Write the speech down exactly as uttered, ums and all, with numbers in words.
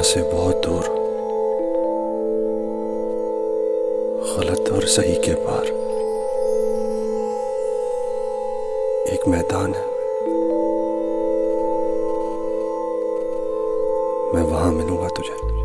से बहुत दूर, गलत और सही के पार एक मैदान है। मैं वहां मिलूंगा तुझे।